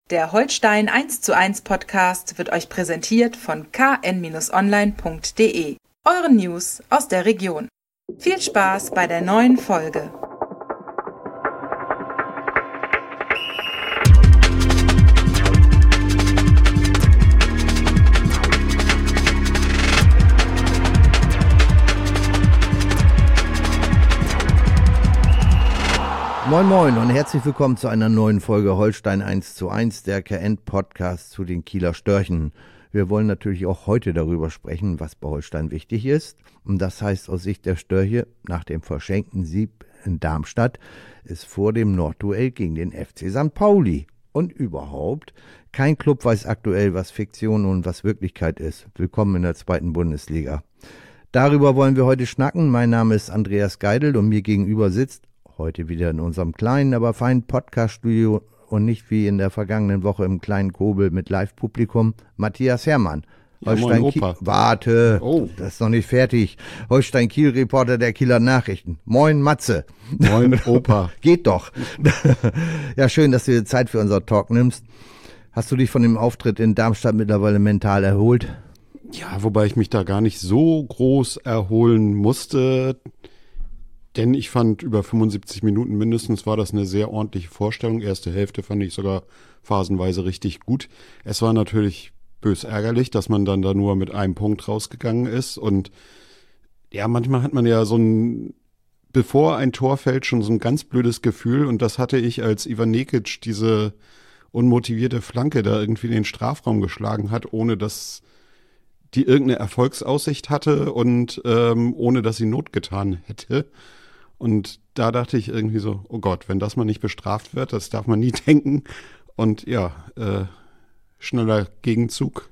Der Holstein 1:1 Podcast wird euch präsentiert von kn-online.de, euren News aus der Region. Viel Spaß bei der neuen Folge. Moin Moin und herzlich willkommen zu einer neuen Folge Holstein 1:1, der KN-Podcast zu den Kieler Störchen. Wir wollen natürlich auch heute darüber sprechen, was bei Holstein wichtig ist. Und das heißt aus Sicht der Störche, nach dem verschenkten Sieg in Darmstadt ist vor dem Nordduell gegen den FC St. Pauli. Und überhaupt, kein Club weiß aktuell, was Fiktion und was Wirklichkeit ist. Willkommen in der 2. Bundesliga. Darüber wollen wir heute schnacken. Mein Name ist Andreas Geidel und mir gegenüber sitzt heute wieder in unserem kleinen, aber feinen Podcast-Studio und nicht wie in der vergangenen Woche im kleinen Kobel mit Live-Publikum, Matthias Hermann. Ja, Holstein Opa. Warte, Das ist noch nicht fertig. Holstein-Kiel-Reporter der Kieler Nachrichten. Moin Matze. Moin Opa. Geht doch. Ja, schön, dass du dir Zeit für unser Talk nimmst. Hast du dich von dem Auftritt in Darmstadt mittlerweile mental erholt? Ja, wobei ich mich da gar nicht so groß erholen musste. Denn ich fand, über 75 Minuten mindestens war das eine sehr ordentliche Vorstellung. Erste Hälfte fand ich sogar phasenweise richtig gut. Es war natürlich bös ärgerlich, dass man dann da nur mit einem Punkt rausgegangen ist. Und ja, manchmal hat man ja bevor ein Tor fällt, schon so ein ganz blödes Gefühl. Und das hatte ich, als Ivan Nekic diese unmotivierte Flanke da irgendwie in den Strafraum geschlagen hat, ohne dass die irgendeine Erfolgsaussicht hatte und ohne dass sie Not getan hätte. Und da dachte ich irgendwie so, oh Gott, wenn das mal nicht bestraft wird, das darf man nie denken. Und ja, schneller Gegenzug,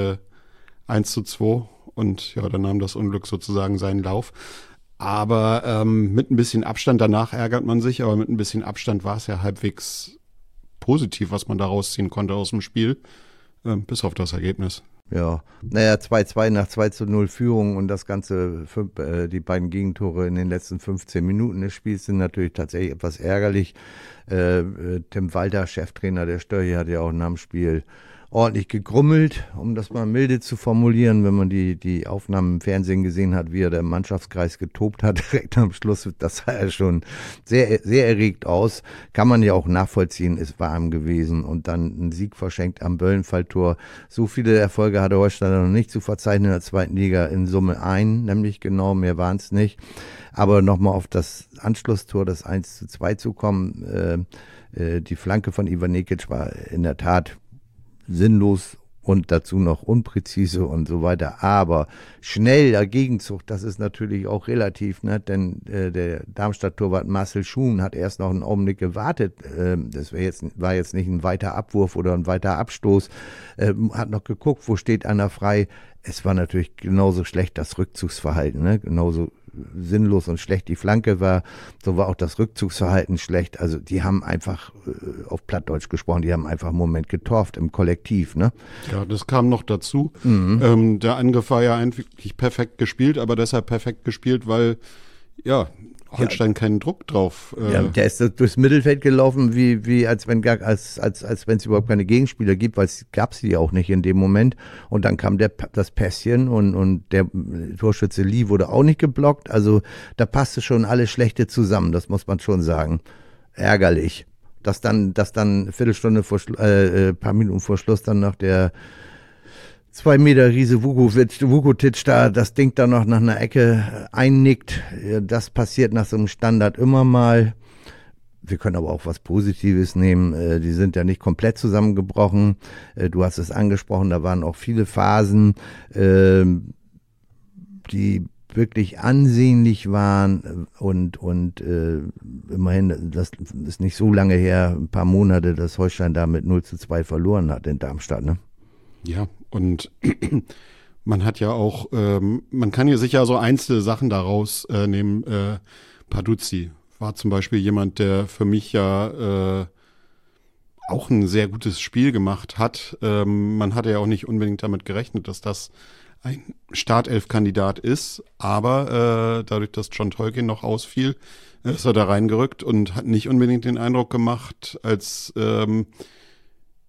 1:2 und ja, dann nahm das Unglück sozusagen seinen Lauf. Aber mit ein bisschen Abstand, danach ärgert man sich, aber mit ein bisschen Abstand war es ja halbwegs positiv, was man da rausziehen konnte aus dem Spiel, bis auf das Ergebnis. Ja, 2:2 nach 2:0 Führung und das Ganze, die beiden Gegentore in den letzten 15 Minuten des Spiels sind natürlich tatsächlich etwas ärgerlich. Tim Walter, Cheftrainer der Störche, hat ja auch nach dem Spiel ordentlich gegrummelt, um das mal milde zu formulieren, wenn man die Aufnahmen im Fernsehen gesehen hat, wie er der Mannschaftskreis getobt hat, direkt am Schluss, das sah ja schon sehr, sehr erregt aus. Kann man ja auch nachvollziehen, ist warm gewesen und dann ein Sieg verschenkt am Böllenfalltor. So viele Erfolge hatte Holstein noch nicht zu verzeichnen in der 2. Liga, in Summe nämlich genau, mehr waren es nicht. Aber nochmal auf das Anschlusstor, das 1:2 zu kommen, die Flanke von Ivan Nekic war in der Tat sinnlos und dazu noch unpräzise und so weiter. Aber schnell der Gegenzug, das ist natürlich auch relativ, ne? Denn der Darmstadt-Torwart Marcel Schuhn hat erst noch einen Augenblick gewartet. Das war jetzt nicht ein weiter Abwurf oder ein weiter Abstoß. Hat noch geguckt, wo steht einer frei. Es war natürlich genauso schlecht das Rückzugsverhalten, ne? Genauso sinnlos und schlecht die Flanke war, so war auch das Rückzugsverhalten schlecht. Also die haben einfach, auf Plattdeutsch gesprochen, die haben einfach einen Moment getorft im Kollektiv, ne? Ja, das kam noch dazu. Der Angriff war ja eigentlich perfekt gespielt, aber deshalb perfekt gespielt, weil, ja, Holstein keinen Druck drauf. Ja, der ist durchs Mittelfeld gelaufen, wie als wenn es überhaupt keine Gegenspieler gibt, weil es gab sie auch nicht in dem Moment. Und dann kam das Pässchen und der Torschütze Lee wurde auch nicht geblockt. Also da passte schon alles Schlechte zusammen, das muss man schon sagen. Ärgerlich. Dass dann Viertelstunde paar Minuten vor Schluss dann noch der 2 Meter Riese Vukotic da das Ding dann noch nach einer Ecke einnickt. Das passiert nach so einem Standard immer mal. Wir können aber auch was Positives nehmen. Die sind ja nicht komplett zusammengebrochen. Du hast es angesprochen, da waren auch viele Phasen, die wirklich ansehnlich waren und immerhin, das ist nicht so lange her, ein paar Monate, dass Holstein da mit 0:2 verloren hat in Darmstadt, ne? Ja, und man hat ja auch, man kann ja sicher so einzelne Sachen daraus nehmen. Paduzzi war zum Beispiel jemand, der für mich ja auch ein sehr gutes Spiel gemacht hat. Man hatte ja auch nicht unbedingt damit gerechnet, dass das ein Startelf-Kandidat ist, aber dadurch, dass John Tolkien noch ausfiel, ist er da reingerückt und hat nicht unbedingt den Eindruck gemacht, als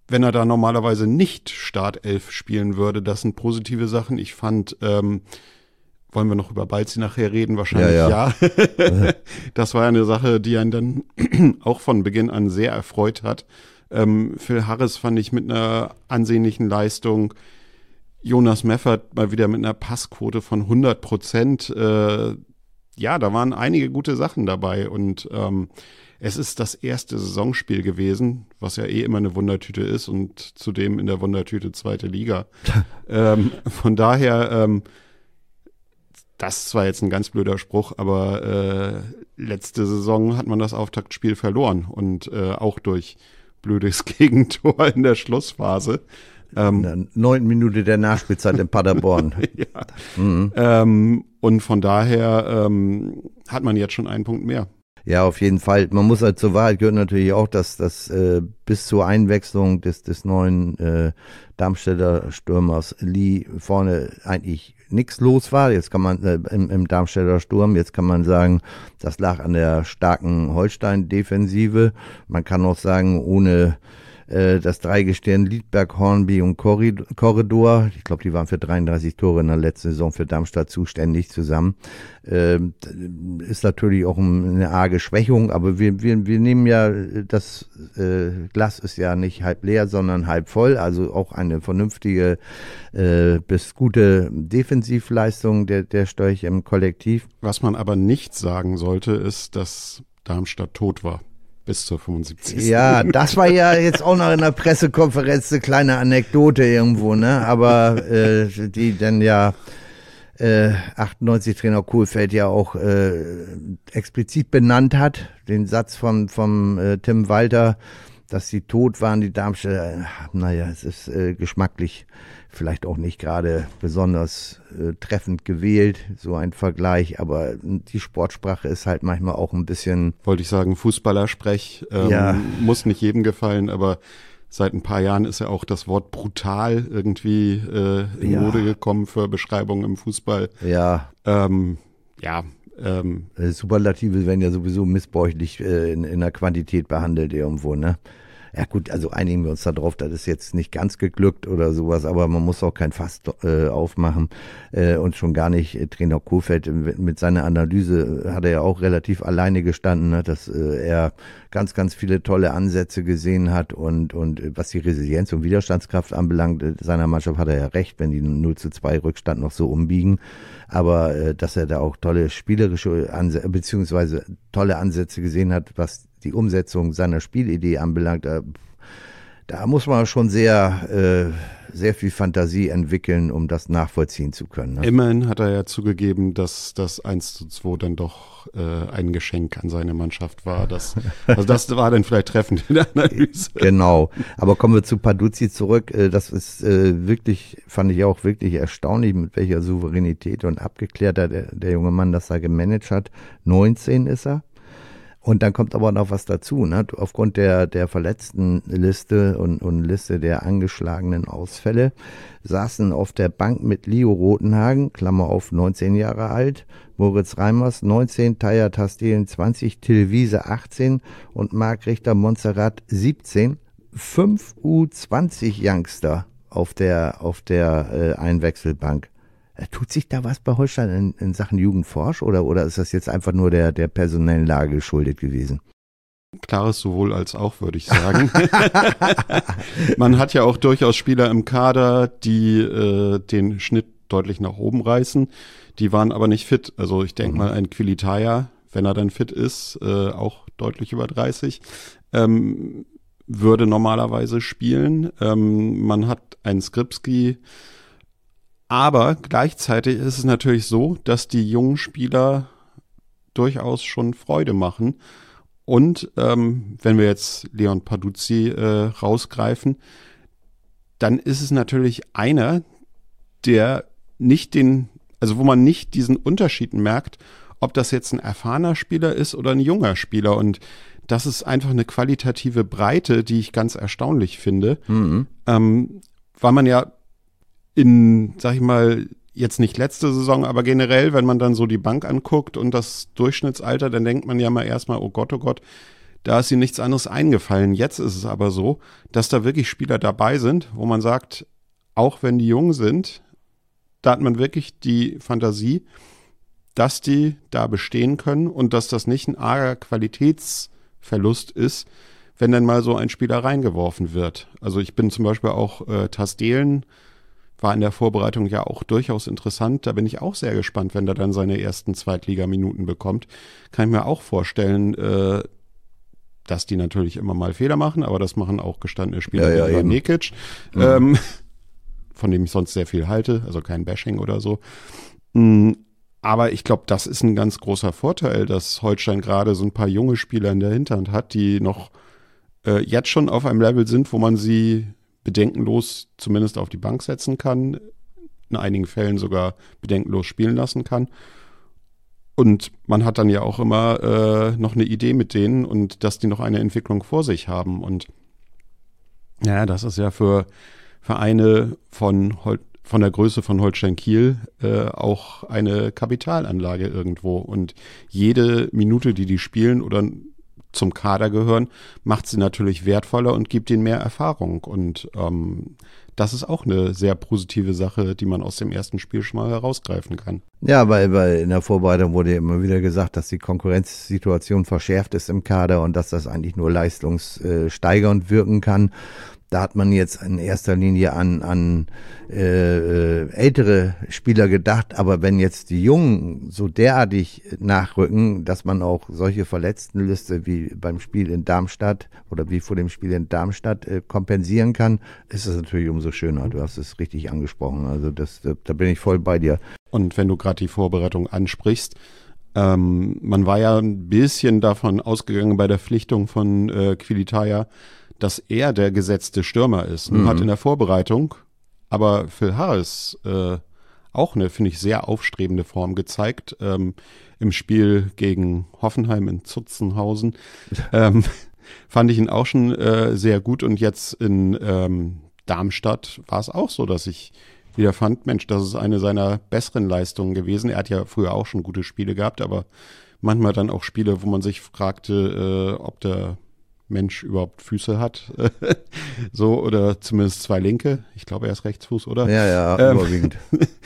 wenn er da normalerweise nicht Startelf spielen würde. Das sind positive Sachen. Ich fand, wollen wir noch über Balzi nachher reden? Wahrscheinlich ja. Das war ja eine Sache, die einen dann auch von Beginn an sehr erfreut hat. Phil Harris fand ich mit einer ansehnlichen Leistung. Jonas Meffert mal wieder mit einer Passquote von 100%. Ja, da waren einige gute Sachen dabei und es ist das erste Saisonspiel gewesen, was ja immer eine Wundertüte ist und zudem in der Wundertüte zweite Liga. Von daher, das ist zwar jetzt ein ganz blöder Spruch, aber letzte Saison hat man das Auftaktspiel verloren und auch durch blödes Gegentor in der Schlussphase. In der 9. Minute der Nachspielzeit in Paderborn. Ja. Und von daher hat man jetzt schon einen Punkt mehr. Ja, auf jeden Fall. Man muss halt zur Wahrheit gehört natürlich auch, dass das bis zur Einwechslung des neuen Darmstädter Stürmers Lee vorne eigentlich nichts los war. Jetzt kann man im Darmstädter Sturm, jetzt kann man sagen, das lag an der starken Holstein-Defensive. Man kann auch sagen, ohne das Dreigestirn Liedberg, Hornby und Korridor, ich glaube, die waren für 33 Tore in der letzten Saison für Darmstadt zuständig zusammen, ist natürlich auch eine arge Schwächung, aber wir nehmen ja, das Glas ist ja nicht halb leer, sondern halb voll, also auch eine vernünftige bis gute Defensivleistung der Störche im Kollektiv. Was man aber nicht sagen sollte, ist, dass Darmstadt tot war. Bis zur 75. Ja, das war ja jetzt auch noch in der Pressekonferenz eine kleine Anekdote irgendwo, ne? Aber die dann ja 98 Trainer Kohlfeld ja auch explizit benannt hat, den Satz vom Tim Walter, dass sie tot waren, die Darmstädter. Naja, es ist geschmacklich vielleicht auch nicht gerade besonders treffend gewählt, so ein Vergleich, aber die Sportsprache ist halt manchmal auch ein bisschen... Wollte ich sagen, Fußballersprech, muss nicht jedem gefallen, aber seit ein paar Jahren ist ja auch das Wort brutal irgendwie in Mode gekommen für Beschreibungen im Fußball. Ja. Superlative werden ja sowieso missbräuchlich in der Quantität behandelt irgendwo, ne? Ja gut, also einigen wir uns darauf, das ist jetzt nicht ganz geglückt oder sowas, aber man muss auch kein Fass aufmachen und schon gar nicht Trainer Kohlfeld mit seiner Analyse hat er ja auch relativ alleine gestanden, ne, dass er ganz, ganz viele tolle Ansätze gesehen hat und was die Resilienz und Widerstandskraft anbelangt, seiner Mannschaft hat er ja recht, wenn die 0:2 Rückstand noch so umbiegen, aber dass er da auch tolle spielerische Ansätze, beziehungsweise tolle Ansätze gesehen hat, was die Umsetzung seiner Spielidee anbelangt, da muss man schon sehr viel Fantasie entwickeln, um das nachvollziehen zu können. Ne? Immerhin hat er ja zugegeben, dass das 1:2 dann doch ein Geschenk an seine Mannschaft war. Das war dann vielleicht treffend in der Analyse. Genau, aber kommen wir zu Paduzzi zurück. Das ist wirklich, fand ich auch wirklich erstaunlich, mit welcher Souveränität und Abgeklärter der junge Mann das da gemanagt hat. 19 ist er. Und dann kommt aber noch was dazu, ne? Aufgrund der Verletztenliste und Liste der angeschlagenen Ausfälle saßen auf der Bank mit Leo Rotenhagen, Klammer auf 19 Jahre alt, Moritz Reimers 19, Taya Tastelen 20, Till Wiese 18 und Marc Richter Montserrat 17. 5 U20-Youngster auf der Einwechselbank. Tut sich da was bei Holstein in Sachen Jugendforsch oder ist das jetzt einfach nur der personellen Lage geschuldet gewesen? Klares sowohl als auch, würde ich sagen. Man hat ja auch durchaus Spieler im Kader, die den Schnitt deutlich nach oben reißen. Die waren aber nicht fit. Also ich denke mal, ein Quilitaya, wenn er dann fit ist, auch deutlich über 30, würde normalerweise spielen. Man hat einen Skripski. Aber gleichzeitig ist es natürlich so, dass die jungen Spieler durchaus schon Freude machen. Und wenn wir jetzt Leon Paduzzi rausgreifen, dann ist es natürlich einer, der nicht wo man nicht diesen Unterschied merkt, ob das jetzt ein erfahrener Spieler ist oder ein junger Spieler. Und das ist einfach eine qualitative Breite, die ich ganz erstaunlich finde. Weil man ja sag ich mal, jetzt nicht letzte Saison, aber generell, wenn man dann so die Bank anguckt und das Durchschnittsalter, dann denkt man ja mal erstmal, oh Gott, da ist ihm nichts anderes eingefallen. Jetzt ist es aber so, dass da wirklich Spieler dabei sind, wo man sagt, auch wenn die jung sind, da hat man wirklich die Fantasie, dass die da bestehen können und dass das nicht ein arger Qualitätsverlust ist, wenn dann mal so ein Spieler reingeworfen wird. Also ich bin zum Beispiel auch Tasdelen, war in der Vorbereitung ja auch durchaus interessant. Da bin ich auch sehr gespannt, wenn er dann seine ersten Zweitligaminuten bekommt. Kann ich mir auch vorstellen, dass die natürlich immer mal Fehler machen, aber das machen auch gestandene Spieler wie Nekic, von dem ich sonst sehr viel halte, also kein Bashing oder so. Aber ich glaube, das ist ein ganz großer Vorteil, dass Holstein gerade so ein paar junge Spieler in der Hinterhand hat, die noch jetzt schon auf einem Level sind, wo man sie bedenkenlos zumindest auf die Bank setzen kann, in einigen Fällen sogar bedenkenlos spielen lassen kann. Und man hat dann ja auch immer noch eine Idee mit denen und dass die noch eine Entwicklung vor sich haben. Und ja, das ist ja für Vereine von der Größe von Holstein Kiel auch eine Kapitalanlage irgendwo. Und jede Minute, die die spielen oder zum Kader gehören, macht sie natürlich wertvoller und gibt ihnen mehr Erfahrung. Und das ist auch eine sehr positive Sache, die man aus dem ersten Spiel schon mal herausgreifen kann. Ja, weil in der Vorbereitung wurde ja immer wieder gesagt, dass die Konkurrenzsituation verschärft ist im Kader und dass das eigentlich nur leistungssteigernd wirken kann. Da hat man jetzt in erster Linie an ältere Spieler gedacht, aber wenn jetzt die Jungen so derartig nachrücken, dass man auch solche Verletztenliste wie beim Spiel in Darmstadt oder wie vor dem Spiel in Darmstadt kompensieren kann, ist es natürlich umso schöner. Du hast es richtig angesprochen, also da bin ich voll bei dir. Und wenn du gerade die Vorbereitung ansprichst, man war ja ein bisschen davon ausgegangen bei der Pflichtung von Quilitaya, dass er der gesetzte Stürmer ist. Nun hat in der Vorbereitung aber Phil Harris auch eine, finde ich, sehr aufstrebende Form gezeigt. Im Spiel gegen Hoffenheim in Zutzenhausen fand ich ihn auch schon sehr gut. Und jetzt in Darmstadt war es auch so, dass ich wieder fand, Mensch, das ist eine seiner besseren Leistungen gewesen. Er hat ja früher auch schon gute Spiele gehabt, aber manchmal dann auch Spiele, wo man sich fragte, ob der Mensch überhaupt Füße hat, so, oder zumindest zwei linke. Ich glaube, er ist Rechtsfuß, oder? Ja, überwiegend.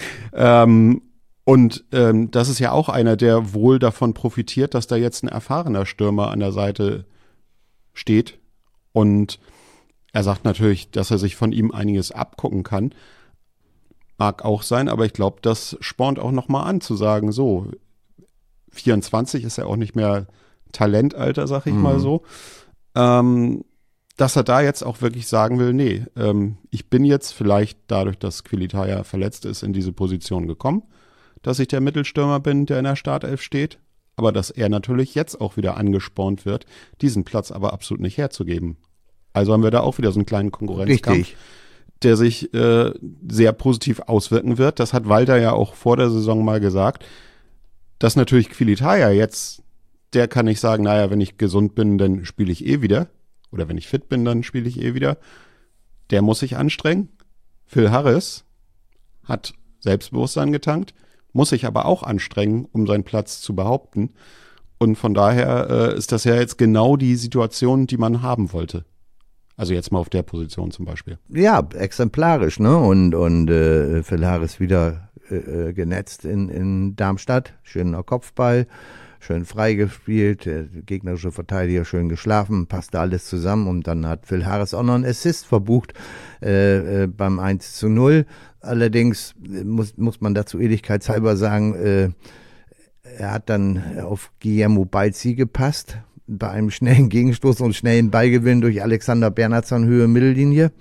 Und das ist ja auch einer, der wohl davon profitiert, dass da jetzt ein erfahrener Stürmer an der Seite steht. Und er sagt natürlich, dass er sich von ihm einiges abgucken kann. Mag auch sein, aber ich glaube, das spornt auch nochmal an, zu sagen, so, 24 ist ja auch nicht mehr Talentalter, sag ich mal so. Dass er da jetzt auch wirklich sagen will, nee, ich bin jetzt vielleicht dadurch, dass Quilitaya verletzt ist, in diese Position gekommen, dass ich der Mittelstürmer bin, der in der Startelf steht, aber dass er natürlich jetzt auch wieder angespornt wird, diesen Platz aber absolut nicht herzugeben. Also haben wir da auch wieder so einen kleinen Konkurrenzkampf, Richtig, der sich sehr positiv auswirken wird. Das hat Walter ja auch vor der Saison mal gesagt, dass natürlich Quilitaya jetzt, der kann nicht sagen, naja, wenn ich gesund bin, dann spiele ich eh wieder. Oder wenn ich fit bin, dann spiele ich eh wieder. Der muss sich anstrengen. Phil Harris hat Selbstbewusstsein getankt, muss sich aber auch anstrengen, um seinen Platz zu behaupten. Und von daher ist das ja jetzt genau die Situation, die man haben wollte. Also jetzt mal auf der Position zum Beispiel. Ja, exemplarisch, ne? Und Phil Harris wieder genetzt in Darmstadt. Schöner Kopfball. Schön frei gespielt, der gegnerische Verteidiger schön geschlafen, passte alles zusammen und dann hat Phil Harris auch noch einen Assist verbucht beim 1:0. Allerdings muss man dazu ehrlichkeitshalber sagen, er hat dann auf Guillermo Balzi gepasst, bei einem schnellen Gegenstoß und schnellen Ballgewinn durch Alexander Bernhardsson Höhe Mittellinie.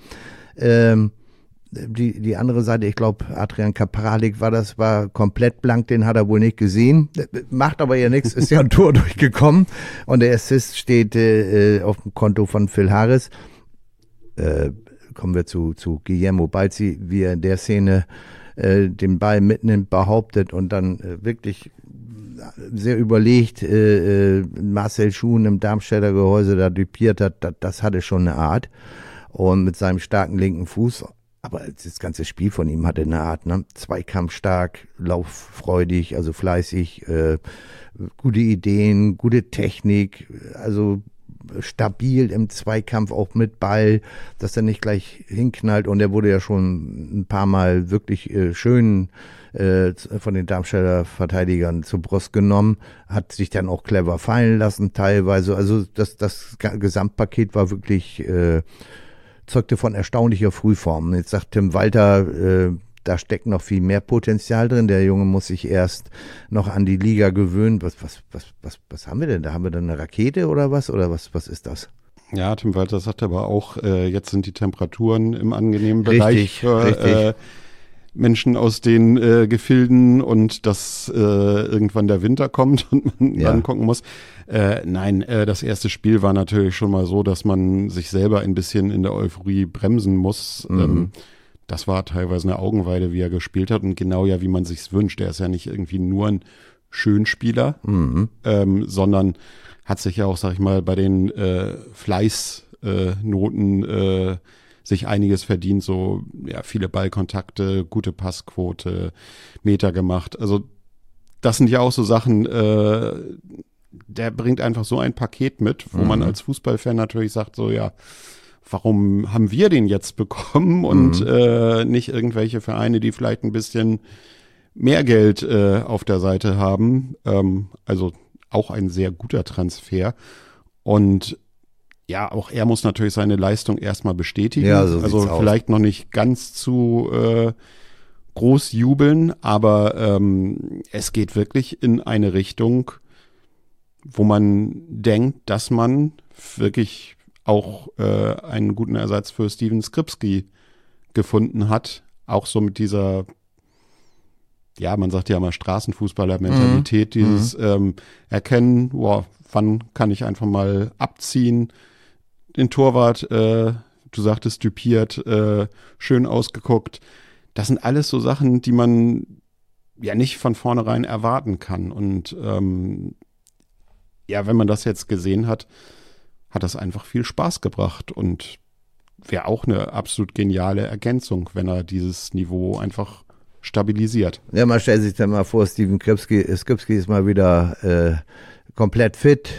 Die andere Seite, ich glaube, Adrian Kapralik war komplett blank, den hat er wohl nicht gesehen. Macht aber ja nichts, ist ja ein Tor durchgekommen. Und der Assist steht auf dem Konto von Phil Harris. Kommen wir zu Guillermo Balzi, wie er in der Szene den Ball mitnimmt, behauptet und dann wirklich sehr überlegt Marcel Schuhn im Darmstädter Gehäuse da dupiert hat. Das hatte schon eine Art. Und mit seinem starken linken Fuß. Aber das ganze Spiel von ihm hatte eine Art, ne? Zweikampfstark, lauffreudig, also fleißig, gute Ideen, gute Technik, also stabil im Zweikampf, auch mit Ball, dass er nicht gleich hinknallt. Und er wurde ja schon ein paar Mal wirklich schön von den Darmstädter Verteidigern zur Brust genommen, hat sich dann auch clever fallen lassen teilweise. Also das Gesamtpaket war wirklich, zeugte von erstaunlicher Frühform. Jetzt sagt Tim Walter, da steckt noch viel mehr Potenzial drin. Der Junge muss sich erst noch an die Liga gewöhnen. Was haben wir denn? Da haben wir dann eine Rakete oder was? Oder was ist das? Ja, Tim Walter sagt aber auch, jetzt sind die Temperaturen im angenehmen Bereich für Menschen aus den Gefilden und dass irgendwann der Winter kommt und man dann gucken muss. Nein, das erste Spiel war natürlich schon mal so, dass man sich selber ein bisschen in der Euphorie bremsen muss. Das war teilweise eine Augenweide, wie er gespielt hat und genau ja, wie man sich's wünscht. Er ist ja nicht irgendwie nur ein Schönspieler, sondern hat sich ja auch, sag ich mal, bei den Fleißnoten sich einiges verdient, so viele Ballkontakte, gute Passquote, Meter gemacht. Also das sind ja auch so Sachen, der bringt einfach so ein Paket mit, wo man als Fußballfan natürlich sagt, so warum haben wir den jetzt bekommen und nicht irgendwelche Vereine, die vielleicht ein bisschen mehr Geld auf der Seite haben. Also auch ein sehr guter Transfer. Und ja, auch er muss natürlich seine Leistung erstmal bestätigen. Ja, so also vielleicht aus. Noch nicht ganz zu groß jubeln, aber es geht wirklich in eine Richtung, wo man denkt, dass man wirklich auch einen guten Ersatz für Steven Skripski gefunden hat. Auch so mit dieser, man sagt ja immer Straßenfußballer-Mentalität, dieses Erkennen, wann kann ich einfach mal abziehen, den Torwart, du sagtest typiert, schön ausgeguckt. Das sind alles so Sachen, die man ja nicht von vornherein erwarten kann. Und wenn man das jetzt gesehen hat, hat das einfach viel Spaß gebracht und wäre auch eine absolut geniale Ergänzung, wenn er dieses Niveau einfach stabilisiert. Ja, man stellt sich dann mal vor, Steven Skripski ist mal wieder komplett fit.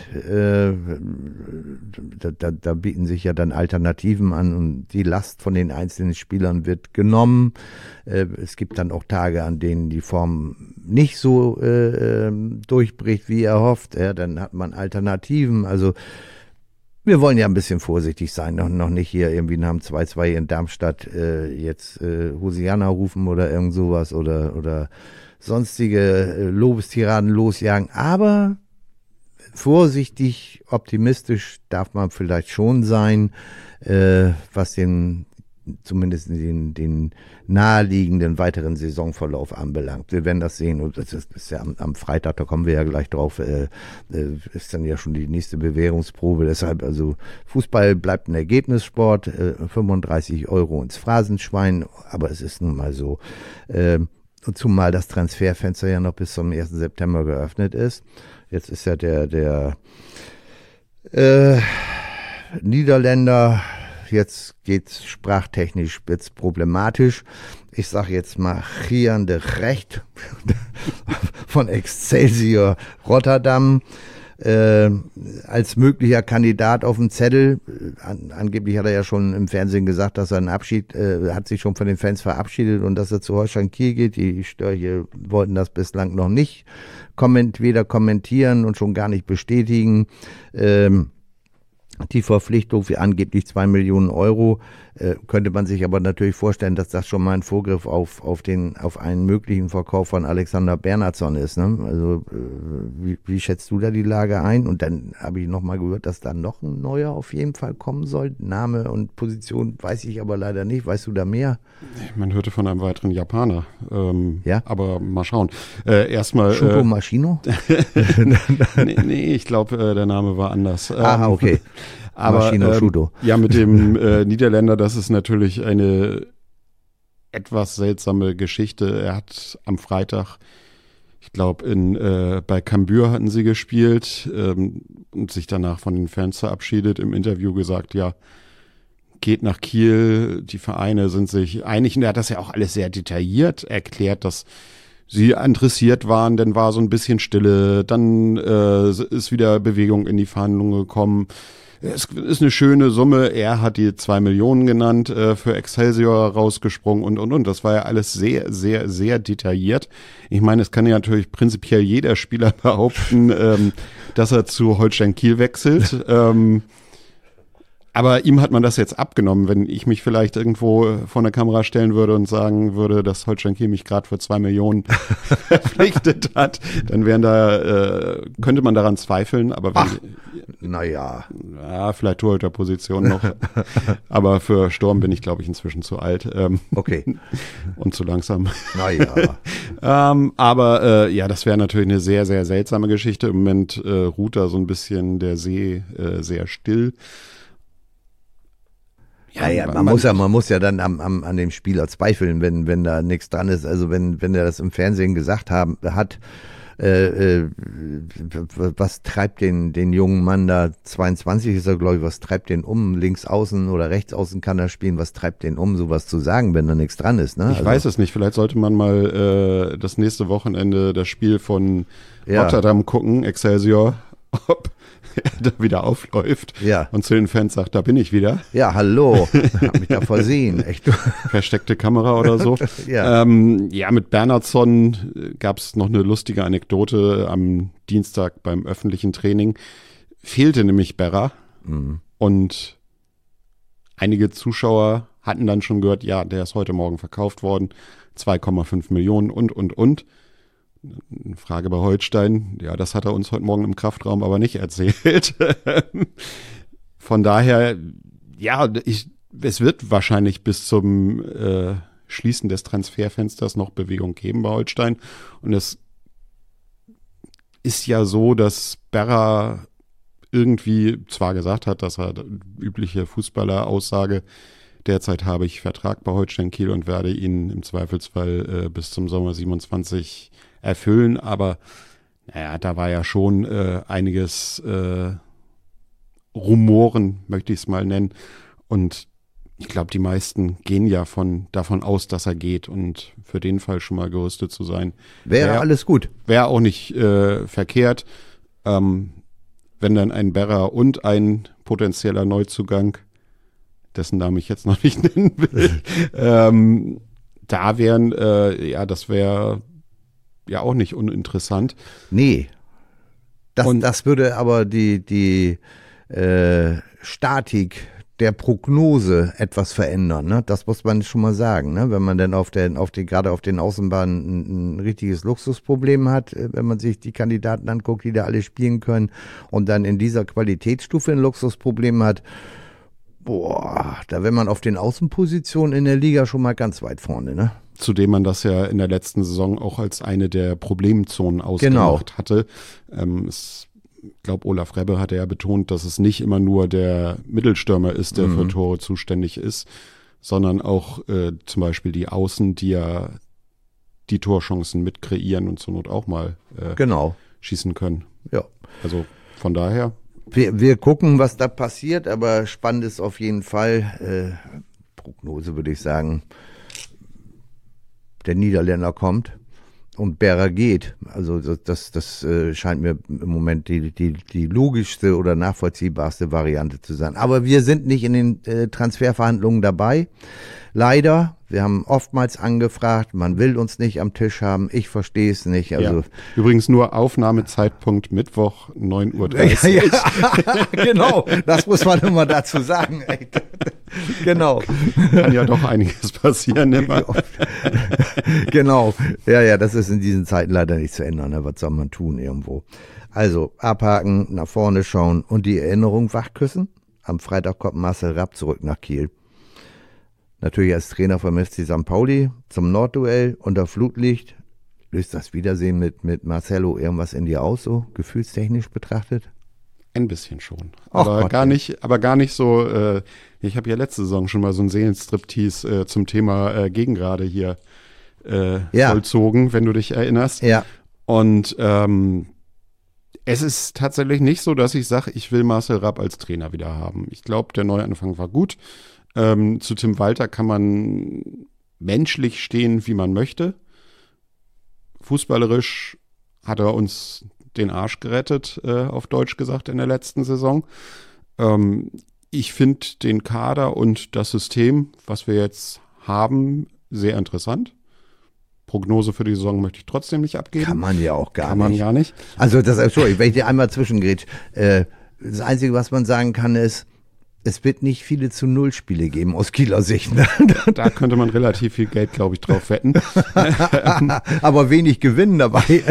Da bieten sich ja dann Alternativen an und die Last von den einzelnen Spielern wird genommen. Es gibt dann auch Tage, an denen die Form nicht so durchbricht, wie er hofft. Dann hat man Alternativen. Also wir wollen ja ein bisschen vorsichtig sein, noch nicht hier irgendwie nach dem 2-2 in Darmstadt jetzt Hosianna rufen oder irgend sowas oder sonstige Lobestiraden losjagen. Aber vorsichtig, optimistisch darf man vielleicht schon sein, was zumindest den naheliegenden weiteren Saisonverlauf anbelangt. Wir werden das sehen und das ist ja am Freitag, da kommen wir ja gleich drauf, ist dann ja schon die nächste Bewährungsprobe. Deshalb, also Fußball bleibt ein Ergebnissport, 35 € ins Phrasenschwein, aber es ist nun mal so. Zumal das Transferfenster ja noch bis zum 1. September geöffnet ist. Jetzt ist ja der Niederländer. Jetzt geht's sprachtechnisch wird's problematisch. Ich sage jetzt mal Gian de Recht von Excelsior Rotterdam als möglicher Kandidat auf dem Zettel. Angeblich hat er ja schon im Fernsehen gesagt, dass er hat sich schon von den Fans verabschiedet und dass er zu Holstein Kiel geht. Die Störche wollten das bislang noch nicht weder kommentieren und schon gar nicht bestätigen. Die Verpflichtung für angeblich 2 Millionen €, könnte man sich aber natürlich vorstellen, dass das schon mal ein Vorgriff auf einen möglichen Verkauf von Alexander Bernhardsson ist. Ne? Also wie schätzt du da die Lage ein? Und dann habe ich nochmal gehört, dass da noch ein neuer auf jeden Fall kommen soll. Name und Position weiß ich aber leider nicht. Weißt du da mehr? Man hörte von einem weiteren Japaner. Ja? Aber mal schauen. Erstmal. Shuto Maschino? nee, ich glaube, der Name war anders. Okay. Aber ja, mit dem Niederländer, das ist natürlich eine etwas seltsame Geschichte. Er hat am Freitag, ich glaube, bei Cambuur hatten sie gespielt und sich danach von den Fans verabschiedet. Im Interview gesagt, ja, geht nach Kiel, die Vereine sind sich einig. Und er hat das ja auch alles sehr detailliert erklärt, dass sie interessiert waren, dann war so ein bisschen Stille, dann ist wieder Bewegung in die Verhandlungen gekommen. es ist eine schöne Summe. Er hat die 2 Millionen genannt, für Excelsior rausgesprungen und. Das war ja alles sehr, sehr, sehr detailliert. Ich meine, es kann ja natürlich prinzipiell jeder Spieler behaupten, dass er zu Holstein Kiel wechselt. Aber ihm hat man das jetzt abgenommen. Wenn ich mich vielleicht irgendwo vor eine Kamera stellen würde und sagen würde, dass Holstein Kiel mich gerade für 2 Millionen verpflichtet hat, dann könnte man daran zweifeln. Aber naja. Ja, vielleicht Torhüterposition noch. Aber für Sturm bin ich, glaube ich, inzwischen zu alt. Okay. Und zu langsam. Naja. Aber das wäre natürlich eine sehr, sehr seltsame Geschichte. Im Moment ruht da so ein bisschen der See sehr still. Ja, man muss ja dann an dem Spieler zweifeln, wenn da nichts dran ist. Also wenn er das im Fernsehen gesagt hat, was treibt den jungen Mann da, 22 ist er, glaube ich, was treibt den um? Links außen oder rechts außen kann er spielen, was treibt den um, sowas zu sagen, wenn da nichts dran ist? Ne? Ich weiß es nicht, vielleicht sollte man mal das nächste Wochenende das Spiel von Rotterdam gucken, Excelsior, ob er da wieder aufläuft und zu den Fans sagt, da bin ich wieder. Ja, hallo, hab mich da versehen. Echt. Versteckte Kamera oder so. Mit Bernhardsson gab es noch eine lustige Anekdote am Dienstag beim öffentlichen Training. Fehlte nämlich Berra und einige Zuschauer hatten dann schon gehört, ja, der ist heute Morgen verkauft worden, 2,5 Millionen und. Eine Frage bei Holstein, ja, das hat er uns heute Morgen im Kraftraum aber nicht erzählt. Von daher, es wird wahrscheinlich bis zum Schließen des Transferfensters noch Bewegung geben bei Holstein. Und es ist ja so, dass Berra irgendwie zwar gesagt hat, dass er übliche Fußballer-Aussage, derzeit habe ich Vertrag bei Holstein Kiel und werde ihn im Zweifelsfall bis zum Sommer 27 erfüllen, aber da war ja schon einiges Rumoren, möchte ich es mal nennen, und ich glaube, die meisten gehen ja davon aus, dass er geht, und für den Fall schon mal gerüstet zu sein. Wäre alles gut. Wäre auch nicht verkehrt, wenn dann ein Berra und ein potenzieller Neuzugang, dessen Namen ich jetzt noch nicht nennen will, da wären, das wäre ja auch nicht uninteressant. Nee. Das würde aber die Statik der Prognose etwas verändern, ne? Das muss man schon mal sagen, ne? Wenn man dann gerade auf den Außenbahnen ein richtiges Luxusproblem hat, wenn man sich die Kandidaten anguckt, die da alle spielen können, und dann in dieser Qualitätsstufe ein Luxusproblem hat, da wäre man auf den Außenpositionen in der Liga schon mal ganz weit vorne, ne? Zudem man das ja in der letzten Saison auch als eine der Problemzonen ausgemacht hatte. Ich glaube, Olaf Rebbe hatte ja betont, dass es nicht immer nur der Mittelstürmer ist, der für Tore zuständig ist, sondern auch zum Beispiel die Außen, die ja die Torchancen mit kreieren und zur Not auch mal schießen können. Ja. Also von daher. Wir gucken, was da passiert, aber spannend ist auf jeden Fall, Prognose würde ich sagen, der Niederländer kommt und Berra geht. Also das scheint mir im Moment die logischste oder nachvollziehbarste Variante zu sein. Aber wir sind nicht in den Transferverhandlungen dabei. Leider. Wir haben oftmals angefragt, man will uns nicht am Tisch haben. Ich verstehe es nicht. Also übrigens nur Aufnahmezeitpunkt Mittwoch 9:30 Uhr. Ja, genau. Das muss man immer dazu sagen. Genau. Kann ja doch einiges passieren. Immer. Genau. Ja, das ist in diesen Zeiten leider nicht zu ändern. Ne? Was soll man tun irgendwo? Also abhaken, nach vorne schauen und die Erinnerung wachküssen. Am Freitag kommt Marcel Rapp zurück nach Kiel. Natürlich als Trainer vom FC St. Pauli zum Nordduell unter Flutlicht. Löst das Wiedersehen mit Marcelo irgendwas in dir aus, so gefühlstechnisch betrachtet? Ein bisschen schon. Aber gar nicht so. Ich habe ja letzte Saison schon mal so einen Seelenstriptease zum Thema Gegengrade hier vollzogen, wenn du dich erinnerst. Ja. Und es ist tatsächlich nicht so, dass ich sage, ich will Marcel Rapp als Trainer wieder haben. Ich glaube, der Neuanfang war gut. Zu Tim Walter kann man menschlich stehen, wie man möchte. Fußballerisch hat er uns den Arsch gerettet, auf Deutsch gesagt, in der letzten Saison. Ich finde den Kader und das System, was wir jetzt haben, sehr interessant. Prognose für die Saison möchte ich trotzdem nicht abgeben. Kann man ja auch gar nicht. Kann man gar nicht. Also Entschuldigung, wenn ich dir einmal zwischengrätsch. Das Einzige, was man sagen kann, ist, es wird nicht viele zu Null Spiele geben aus Kieler Sicht. Ne? Da könnte man relativ viel Geld, glaube ich, drauf wetten. Aber wenig Gewinn dabei.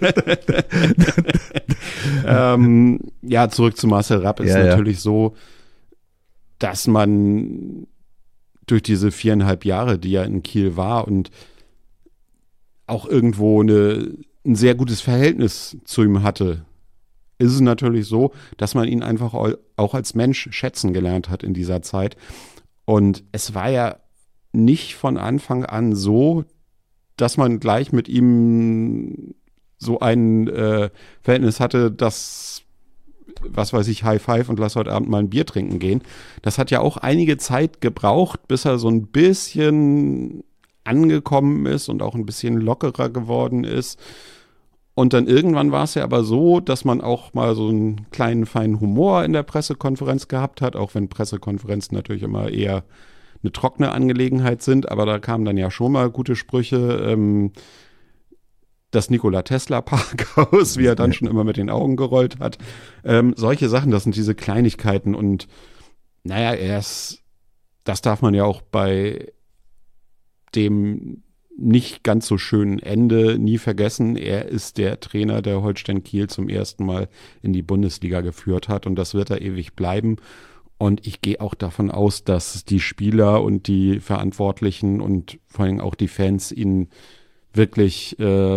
Ja, zurück zu Marcel Rapp ist natürlich so, dass man durch diese 4,5 Jahre, die er in Kiel war und auch irgendwo ein sehr gutes Verhältnis zu ihm hatte, ist es natürlich so, dass man ihn einfach auch als Mensch schätzen gelernt hat in dieser Zeit. Und es war ja nicht von Anfang an so, dass man gleich mit ihm so ein Verhältnis hatte, dass, was weiß ich, High Five und lass heute Abend mal ein Bier trinken gehen. Das hat ja auch einige Zeit gebraucht, bis er so ein bisschen angekommen ist und auch ein bisschen lockerer geworden ist. Und dann irgendwann war es ja aber so, dass man auch mal so einen kleinen, feinen Humor in der Pressekonferenz gehabt hat, auch wenn Pressekonferenzen natürlich immer eher eine trockene Angelegenheit sind, aber da kamen dann ja schon mal gute Sprüche. Das Nikola-Tesla-Parkhaus, wie er dann schon immer mit den Augen gerollt hat. Solche Sachen, das sind diese Kleinigkeiten und naja, das darf man ja auch bei dem nicht ganz so schönen Ende nie vergessen. Er ist der Trainer, der Holstein Kiel zum ersten Mal in die Bundesliga geführt hat und das wird er ewig bleiben. Und ich gehe auch davon aus, dass die Spieler und die Verantwortlichen und vor allem auch die Fans ihn wirklich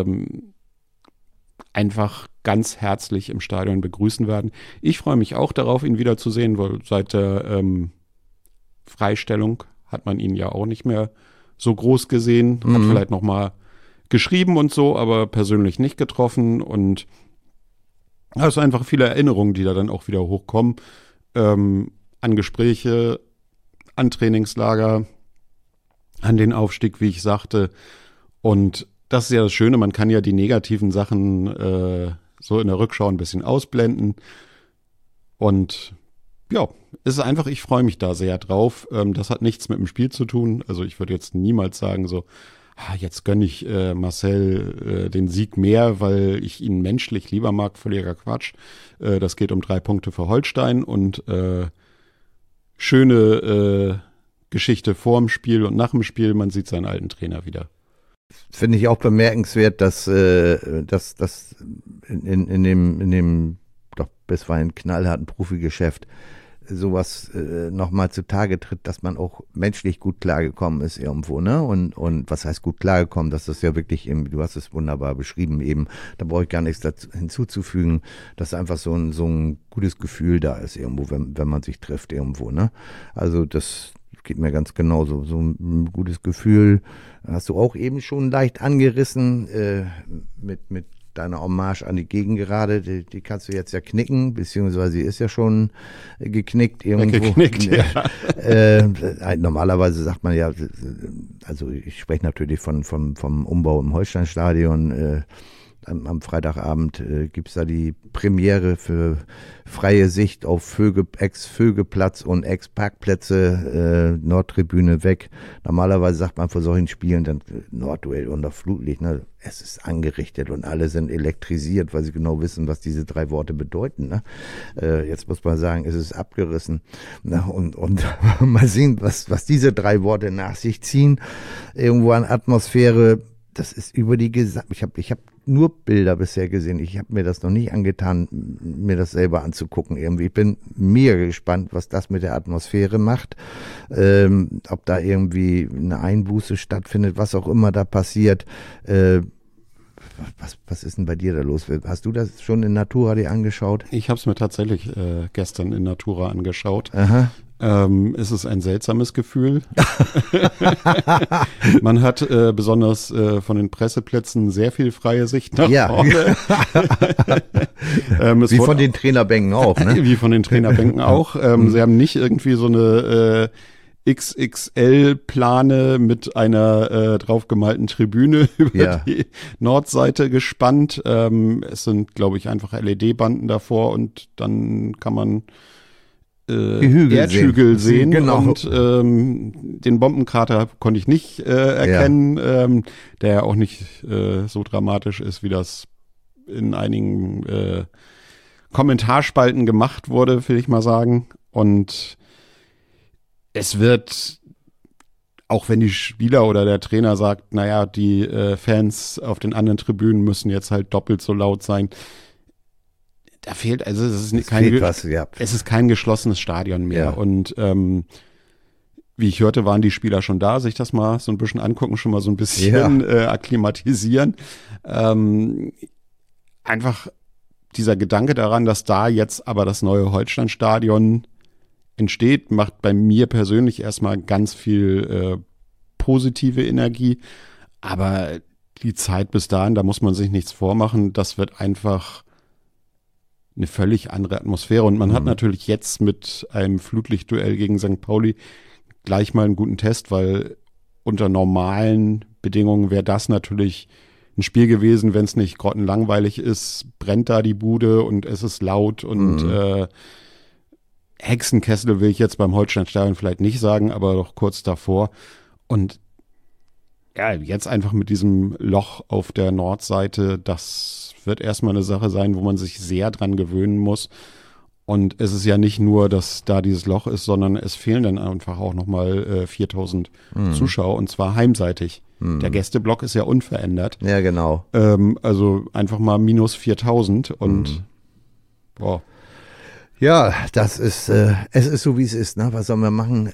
einfach ganz herzlich im Stadion begrüßen werden. Ich freue mich auch darauf, ihn wiederzusehen, weil seit der Freistellung hat man ihn ja auch nicht mehr so groß gesehen, hat vielleicht noch mal geschrieben und so, aber persönlich nicht getroffen und also einfach viele Erinnerungen, die da dann auch wieder hochkommen, an Gespräche, an Trainingslager, an den Aufstieg, wie ich sagte. Und das ist ja das Schöne, man kann ja die negativen Sachen so in der Rückschau ein bisschen ausblenden. Und ja, es ist einfach, ich freue mich da sehr drauf. Das hat nichts mit dem Spiel zu tun. Also ich würde jetzt niemals sagen so, jetzt gönne ich Marcel den Sieg mehr, weil ich ihn menschlich lieber mag. Völliger Quatsch. Das geht um 3 Punkte für Holstein und schöne Geschichte vor dem Spiel und nach dem Spiel. Man sieht seinen alten Trainer wieder. Finde ich auch bemerkenswert, dass in dem doch bisweilen knallharten Profigeschäft sowas nochmal zutage tritt, dass man auch menschlich gut klargekommen ist irgendwo, ne? Und was heißt gut klargekommen? Das ist ja wirklich eben, du hast es wunderbar beschrieben eben, da brauche ich gar nichts dazu hinzuzufügen, dass einfach so ein gutes Gefühl da ist irgendwo, wenn man sich trifft irgendwo, ne? Also das geht mir ganz genauso, so ein gutes Gefühl hast du auch eben schon leicht angerissen mit deine Hommage an die Gegengerade, die kannst du jetzt ja knicken, beziehungsweise sie ist ja schon geknickt irgendwo. Geknickt, ja. Normalerweise sagt man ja, also ich spreche natürlich vom Umbau im Holsteinstadion. Am Freitagabend gibt es da die Premiere für freie Sicht auf Ex-Vögeplatz und Ex-Parkplätze, Nordtribüne weg. Normalerweise sagt man vor solchen Spielen dann Nordduell unter Flutlicht. Ne? Es ist angerichtet und alle sind elektrisiert, weil sie genau wissen, was diese 3 Worte bedeuten. Ne? Jetzt muss man sagen, es ist abgerissen. Na, und mal sehen, was diese 3 Worte nach sich ziehen. Irgendwo an Atmosphäre. Das ist über die ich hab nur Bilder bisher gesehen. Ich habe mir das noch nicht angetan, mir das selber anzugucken irgendwie. Ich bin mega gespannt, was das mit der Atmosphäre macht. Ob da irgendwie eine Einbuße stattfindet, was auch immer da passiert. Was ist denn bei dir da los? Hast du das schon in Natura dir angeschaut? Ich habe es mir tatsächlich gestern in Natura angeschaut. Aha. Es ist ein seltsames Gefühl. Man hat besonders von den Presseplätzen sehr viel freie Sicht nach vorne. Wie von den Trainerbänken auch, ne? Wie von den Trainerbänken auch. Sie haben nicht irgendwie so eine XXL-Plane mit einer draufgemalten Tribüne über die Nordseite gespannt. Es sind, glaube ich, einfach LED-Banden davor und dann kann man Erdhügel sehen. Genau. Und den Bombenkrater konnte ich nicht erkennen, der ja auch nicht so dramatisch ist, wie das in einigen Kommentarspalten gemacht wurde, will ich mal sagen. Und es wird, auch wenn die Spieler oder der Trainer sagt, naja, die Fans auf den anderen Tribünen müssen jetzt halt doppelt so laut sein, da fehlt, also es ist kein geschlossenes Stadion mehr. Ja. Und wie ich hörte, waren die Spieler schon da, sich das mal so ein bisschen angucken, schon mal so ein bisschen akklimatisieren. Einfach dieser Gedanke daran, dass da jetzt aber das neue Holsteinstadion entsteht, macht bei mir persönlich erstmal ganz viel positive Energie. Aber die Zeit bis dahin, da muss man sich nichts vormachen, das wird einfach eine völlig andere Atmosphäre. Und man hat natürlich jetzt mit einem Flutlichtduell gegen St. Pauli gleich mal einen guten Test, weil unter normalen Bedingungen wäre das natürlich ein Spiel gewesen, wenn es nicht grottenlangweilig ist, brennt da die Bude und es ist laut und Hexenkessel will ich jetzt beim Holsteinstadion vielleicht nicht sagen, aber doch kurz davor. Und ja, jetzt einfach mit diesem Loch auf der Nordseite, das wird erstmal eine Sache sein, wo man sich sehr dran gewöhnen muss. Und es ist ja nicht nur, dass da dieses Loch ist, sondern es fehlen dann einfach auch nochmal 4000 Zuschauer und zwar heimseitig. Der Gästeblock ist ja unverändert. Ja, genau. Also einfach mal minus 4000 und boah. Ja, das ist, es ist so, wie es ist, ne? Was sollen wir machen?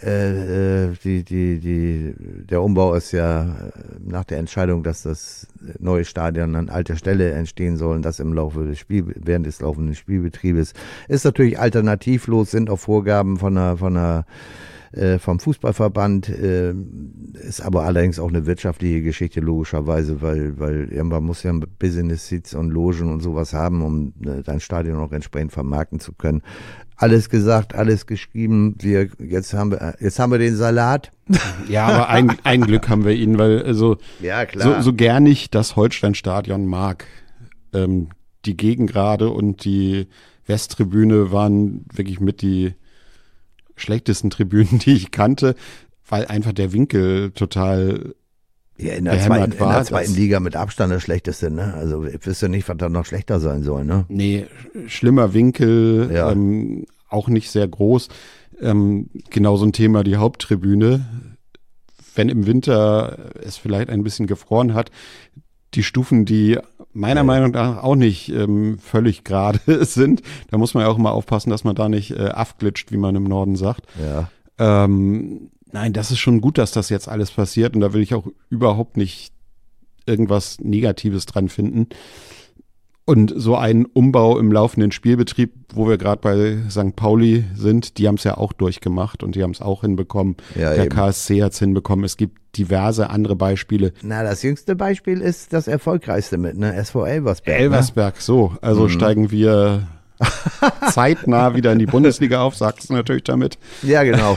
Der Umbau ist ja nach der Entscheidung, dass das neue Stadion an alter Stelle entstehen soll, und das während des laufenden Spielbetriebes, ist natürlich alternativlos, sind auch Vorgaben vom Fußballverband, ist aber allerdings auch eine wirtschaftliche Geschichte, logischerweise, weil irgendwann muss ja ein Business Seats und Logen und sowas haben, um dein Stadion auch entsprechend vermarkten zu können. Alles gesagt, alles geschrieben. Jetzt haben wir den Salat. Ja, aber ein Glück haben wir ihn, weil ja, klar. So gern ich das Holsteinstadion mag, die Gegengrade und die Westtribüne waren wirklich mit die schlechtesten Tribünen, die ich kannte, weil einfach der Winkel total in der zweiten Liga mit Abstand das schlechteste, ne? Also ich wüsste nicht, was da noch schlechter sein soll, ne? Nee, schlimmer Winkel, auch nicht sehr groß. Genau so ein Thema, die Haupttribüne. Wenn im Winter es vielleicht ein bisschen gefroren hat, die Stufen, die meiner Meinung nach auch nicht völlig gerade sind. Da muss man ja auch immer aufpassen, dass man da nicht aufglitscht, wie man im Norden sagt. Ja. Nein, das ist schon gut, dass das jetzt alles passiert. Und da will ich auch überhaupt nicht irgendwas Negatives dran finden. Und so ein Umbau im laufenden Spielbetrieb, wo wir gerade bei St. Pauli sind, die haben es ja auch durchgemacht und die haben es auch hinbekommen. Ja, der eben. KSC hat es hinbekommen. Es gibt diverse andere Beispiele. Na, das jüngste Beispiel ist das erfolgreichste mit, ne? SV Elversberg. Elversberg, ne? So. Also steigen wir zeitnah wieder in die Bundesliga auf, sagst du natürlich damit. Ja, genau.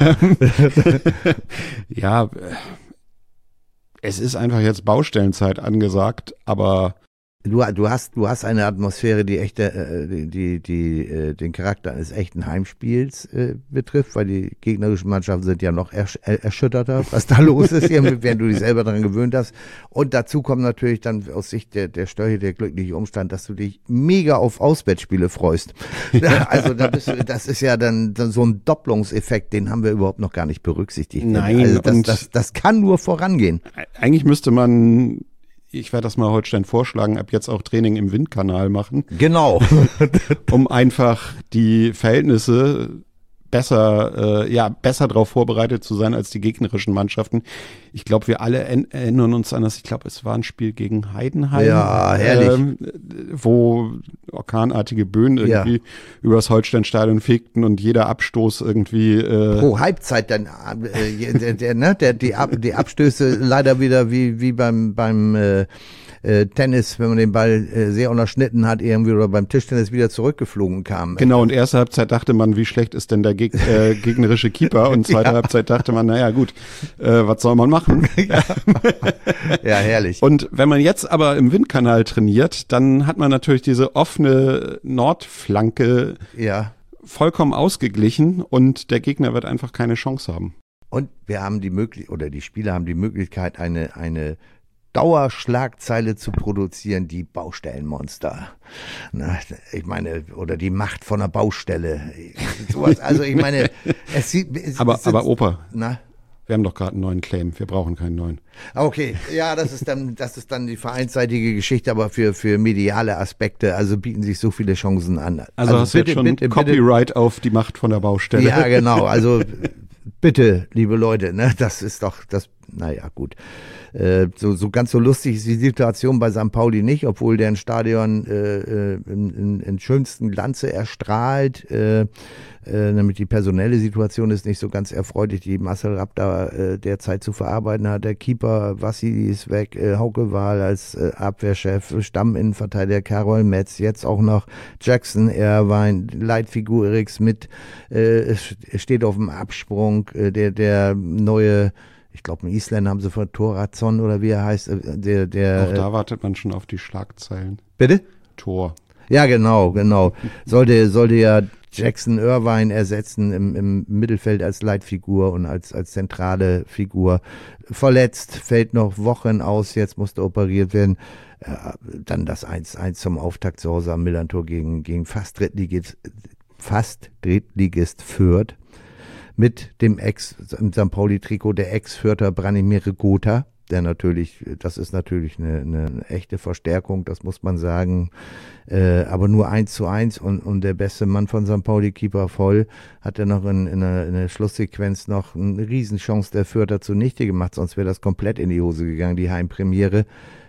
Ja, es ist einfach jetzt Baustellenzeit angesagt, aber Du hast eine Atmosphäre, die echt den Charakter eines echten Heimspiels betrifft, weil die gegnerischen Mannschaften sind ja noch erschütterter, was da los ist, während du dich selber daran gewöhnt hast. Und dazu kommt natürlich dann aus Sicht der Störche der glückliche Umstand, dass du dich mega auf Auswärtsspiele freust. Also das ist ja dann so ein Doppelungseffekt, den haben wir überhaupt noch gar nicht berücksichtigt. Nein, also das kann nur vorangehen. Eigentlich müsste man, ich werde das mal Holstein vorschlagen, ab jetzt auch Training im Windkanal machen. Genau. Um einfach die Verhältnisse besser darauf vorbereitet zu sein als die gegnerischen Mannschaften. Ich glaube, wir alle erinnern uns an das, ich glaube, es war ein Spiel gegen Heidenheim. Ja, herrlich. Wo orkanartige Böen irgendwie übers Holsteinstadion fegten und jeder Abstoß irgendwie pro Halbzeit dann die Abstöße leider wieder wie beim Tennis, wenn man den Ball sehr unterschnitten hat irgendwie, oder beim Tischtennis wieder zurückgeflogen kam. Genau, und erste Halbzeit dachte man, wie schlecht ist denn der gegnerische Keeper, und zweite Halbzeit dachte man, naja gut, was soll man machen? Ja, herrlich. Und wenn man jetzt aber im Windkanal trainiert, dann hat man natürlich diese offene Nordflanke, vollkommen ausgeglichen und der Gegner wird einfach keine Chance haben. Und wir haben die Spieler haben die Möglichkeit, eine Dauerschlagzeile zu produzieren, die Baustellenmonster. Na, ich meine, oder die Macht von der Baustelle. Sowas. Also ich meine, aber Opa, na? Wir haben doch gerade einen neuen Claim, wir brauchen keinen neuen. Okay, ja, das ist dann die vereinsseitige Geschichte, aber für mediale Aspekte, also bieten sich so viele Chancen an. Also hast du jetzt schon Copyright auf die Macht von der Baustelle. Ja, genau, also bitte, liebe Leute, ne, das ist doch, naja, gut. So ganz so lustig ist die Situation bei St. Pauli nicht, obwohl deren Stadion in schönsten Glanze erstrahlt. Nämlich die personelle Situation ist nicht so ganz erfreulich, die Marcel Rapp da derzeit zu verarbeiten hat. Der Keeper Vassili ist weg, Hauke Wahl als Abwehrchef, Stamminnenverteidiger Karol Metz, jetzt auch noch Jackson, er war ein Leitfigur, Erik Smith, steht auf dem Absprung, der neue, ich glaube, einen Isländer haben sie von Thorason oder wie er heißt. Auch da wartet man schon auf die Schlagzeilen. Bitte? Tor. Ja, genau. Sollte ja Jackson Irvine ersetzen im Mittelfeld als Leitfigur und als zentrale Figur. Verletzt, fällt noch Wochen aus, jetzt musste operiert werden. Dann das 1-1 zum Auftakt zu Hause am Millerntor gegen fast Drittligist Fürth. Mit dem im St. Pauli-Trikot der Ex-Fürther Branimir Gotha, das ist natürlich eine echte Verstärkung, das muss man sagen, aber nur 1:1 und der beste Mann von St. Pauli-Keeper Voll hat ja noch in der Schlusssequenz noch eine Riesenchance der Fürther zunichte gemacht, sonst wäre das komplett in die Hose gegangen, die Heimpremiere.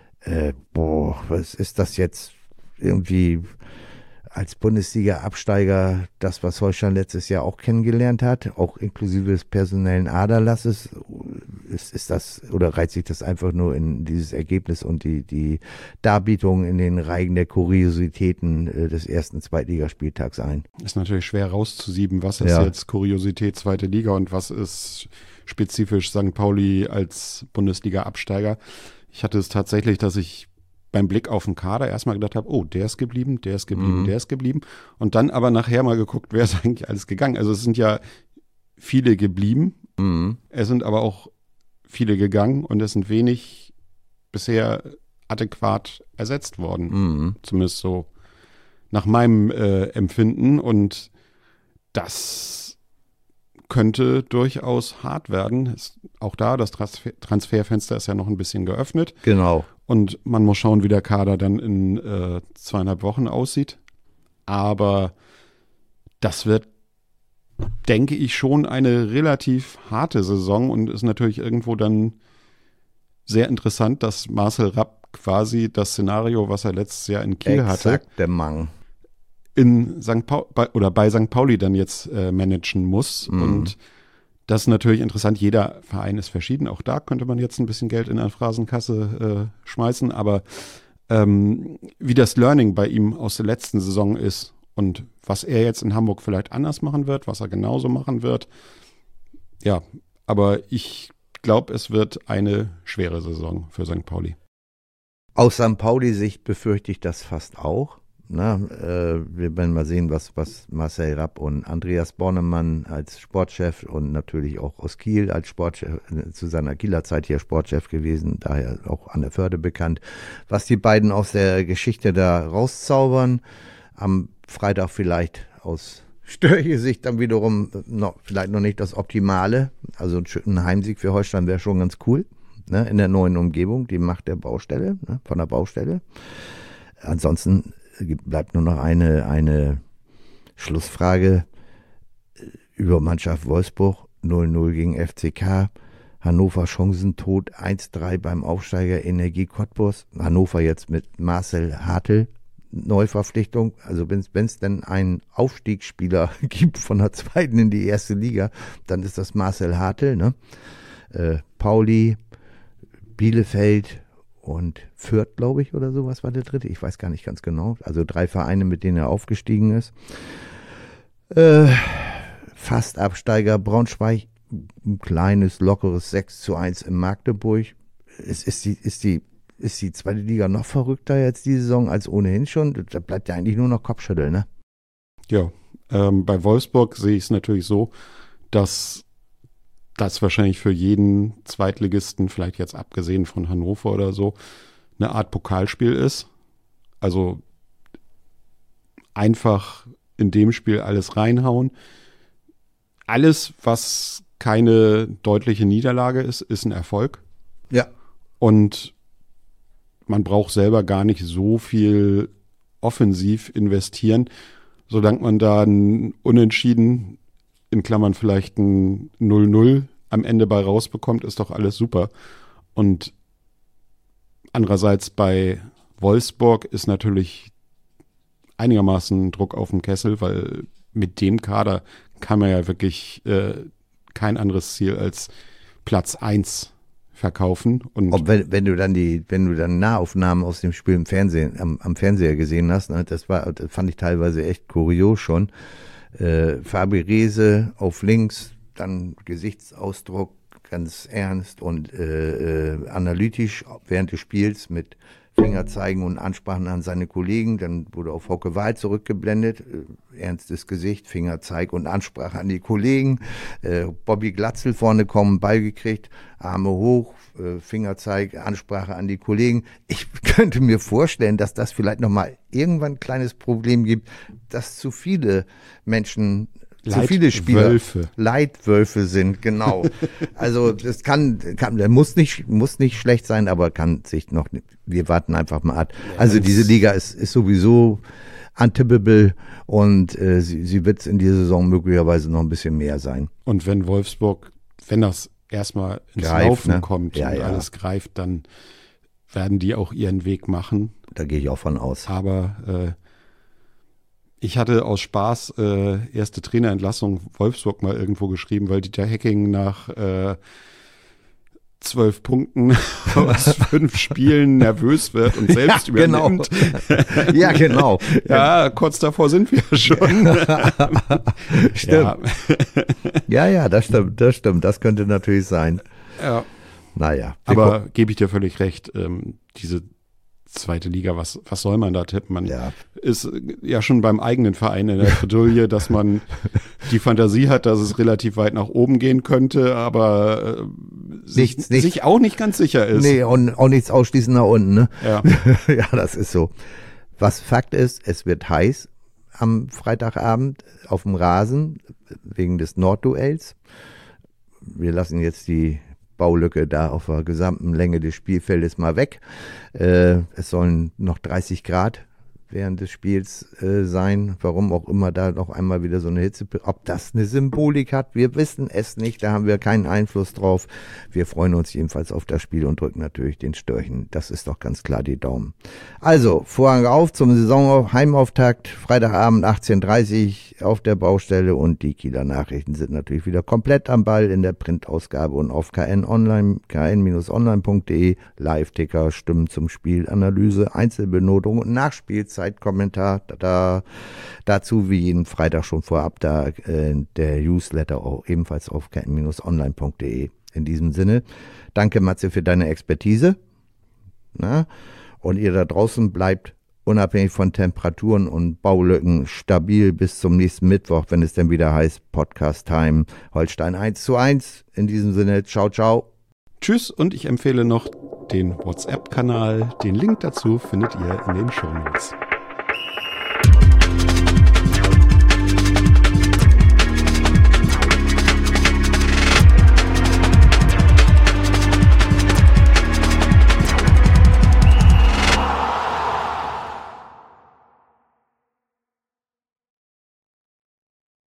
Was ist das jetzt irgendwie als Bundesliga-Absteiger, das, was Holstein letztes Jahr auch kennengelernt hat, auch inklusive des personellen Aderlasses, ist das, oder reiht sich das einfach nur in dieses Ergebnis und die Darbietung in den Reigen der Kuriositäten des ersten Zweitligaspieltags ein? Ist natürlich schwer rauszusieben, was ist jetzt Kuriosität zweite Liga und was ist spezifisch St. Pauli als Bundesliga-Absteiger. Ich hatte es tatsächlich, dass ich beim Blick auf den Kader erstmal gedacht habe, oh, der ist geblieben, der ist geblieben, der ist geblieben. Und dann aber nachher mal geguckt, wer ist eigentlich alles gegangen. Also es sind ja viele geblieben, es sind aber auch viele gegangen und es sind wenig bisher adäquat ersetzt worden. Zumindest so nach meinem Empfinden. Und das könnte durchaus hart werden. Auch da, das Transferfenster ist ja noch ein bisschen geöffnet. Genau. Und man muss schauen, wie der Kader dann in 2,5 Wochen aussieht. Aber das wird, denke ich, schon eine relativ harte Saison und ist natürlich irgendwo dann sehr interessant, dass Marcel Rapp quasi das Szenario, was er letztes Jahr in Kiel hatte, der Mang, in bei St. Pauli dann jetzt managen muss. Und das ist natürlich interessant. Jeder Verein ist verschieden. Auch da könnte man jetzt ein bisschen Geld in eine Phrasenkasse schmeißen. Aber wie das Learning bei ihm aus der letzten Saison ist und was er jetzt in Hamburg vielleicht anders machen wird, was er genauso machen wird. Ja, aber ich glaube, es wird eine schwere Saison für St. Pauli. Aus St. Pauli-Sicht befürchte ich das fast auch. Wir werden mal sehen, was Marcel Rapp und Andreas Bornemann als Sportchef und natürlich auch aus Kiel als Sportchef, zu seiner Kieler Zeit hier Sportchef gewesen, daher auch an der Förde bekannt, was die beiden aus der Geschichte da rauszaubern. Am Freitag vielleicht aus Störche-Sicht dann wiederum vielleicht noch nicht das Optimale. Also ein Heimsieg für Holstein wäre schon ganz cool, ne, in der neuen Umgebung, die Macht der Baustelle, ne, von der Baustelle. Ansonsten bleibt nur noch eine Schlussfrage über Mannschaft Wolfsburg, 0-0 gegen FCK, Hannover chancentot, 1-3 beim Aufsteiger Energie Cottbus, Hannover jetzt mit Marcel Hartl, Neuverpflichtung, also wenn es denn einen Aufstiegsspieler gibt von der zweiten in die erste Liga, dann ist das Marcel Hartl, ne? Pauli, Bielefeld und Fürth, glaube ich, oder sowas war der dritte. Ich weiß gar nicht ganz genau. Also 3 Vereine, mit denen er aufgestiegen ist. Fast Absteiger Braunschweig, ein kleines, lockeres 6:1 in Magdeburg. Ist die zweite Liga noch verrückter jetzt die Saison als ohnehin schon? Da bleibt ja eigentlich nur noch Kopfschütteln, ne? Ja, Bei Wolfsburg sehe ich es natürlich so, dass das wahrscheinlich für jeden Zweitligisten, vielleicht jetzt abgesehen von Hannover oder so, eine Art Pokalspiel ist. Also einfach in dem Spiel alles reinhauen. Alles, was keine deutliche Niederlage ist, ist ein Erfolg. Ja. Und man braucht selber gar nicht so viel offensiv investieren, solange man da ein Unentschieden, in Klammern vielleicht ein 0-0 am Ende bei rausbekommt, ist doch alles super. Und andererseits bei Wolfsburg ist natürlich einigermaßen Druck auf dem Kessel, weil mit dem Kader kann man ja wirklich kein anderes Ziel als Platz 1 verkaufen. Und wenn du dann Nahaufnahmen aus dem Spiel im Fernsehen, am Fernseher gesehen hast, ne, das fand ich teilweise echt kurios schon. Fabi Rehse auf links, dann Gesichtsausdruck ganz ernst und analytisch während des Spiels mit Fingerzeigen und Ansprachen an seine Kollegen. Dann wurde auf Hauke Wahl zurückgeblendet, ernstes Gesicht, Fingerzeig und Ansprache an die Kollegen. Bobby Glatzel vorne kommen, Ball gekriegt, Arme hoch, Fingerzeig, Ansprache an die Kollegen. Ich könnte mir vorstellen, dass das vielleicht nochmal irgendwann ein kleines Problem gibt, dass zu viele Menschen, zu viele Spieler Leitwölfe sind, genau. Also das muss nicht schlecht sein, aber kann sich noch, wir warten einfach mal ab. Also diese Liga ist sowieso untippable und sie wird es in dieser Saison möglicherweise noch ein bisschen mehr sein. Und wenn Wolfsburg, wenn das erstmal ins Laufen kommt und alles greift, dann werden die auch ihren Weg machen. Da gehe ich auch von aus. Aber ich hatte aus Spaß erste Trainerentlassung Wolfsburg mal irgendwo geschrieben, weil Dieter Hecking nach 12 Punkten aus 5 Spielen nervös wird und selbst übernimmt. Genau. Ja, genau. Ja, kurz davor sind wir schon. Stimmt. Ja, das stimmt. Das könnte natürlich sein. Ja. Naja. Aber gebe ich dir völlig recht, diese zweite Liga, was soll man da tippen? Man ist ja schon beim eigenen Verein in der Bredouille, dass man die Fantasie hat, dass es relativ weit nach oben gehen könnte, aber sich auch nicht ganz sicher ist. Nee, und auch nichts ausschließen nach unten, ne? Ja. Ja, das ist so. Was Fakt ist, es wird heiß am Freitagabend auf dem Rasen wegen des Nordduells. Wir lassen jetzt die Baulücke da auf der gesamten Länge des Spielfeldes mal weg. Es sollen noch 30 Grad während des Spiels sein. Warum auch immer da noch einmal wieder so eine Hitze. Ob das eine Symbolik hat, wir wissen es nicht. Da haben wir keinen Einfluss drauf. Wir freuen uns jedenfalls auf das Spiel und drücken natürlich den Störchen. Das ist doch ganz klar die Daumen. Also, Vorhang auf zum Saisonheimauftakt. Freitagabend 18:30 auf der Baustelle und die Kieler Nachrichten sind natürlich wieder komplett am Ball in der Printausgabe und auf kn-online.de. Live-Ticker, Stimmen zum Spiel, Analyse, Einzelbenotung und Nachspielzeitkommentar dazu wie jeden Freitag schon vorab der Newsletter auch ebenfalls auf kn-online.de. In diesem Sinne, danke Matze für deine Expertise. Und ihr da draußen bleibt unabhängig von Temperaturen und Baulücken stabil bis zum nächsten Mittwoch, wenn es dann wieder heißt Podcast Time Holstein 1:1. In diesem Sinne, ciao, ciao. Tschüss und ich empfehle noch den WhatsApp-Kanal. Den Link dazu findet ihr in den Shownotes.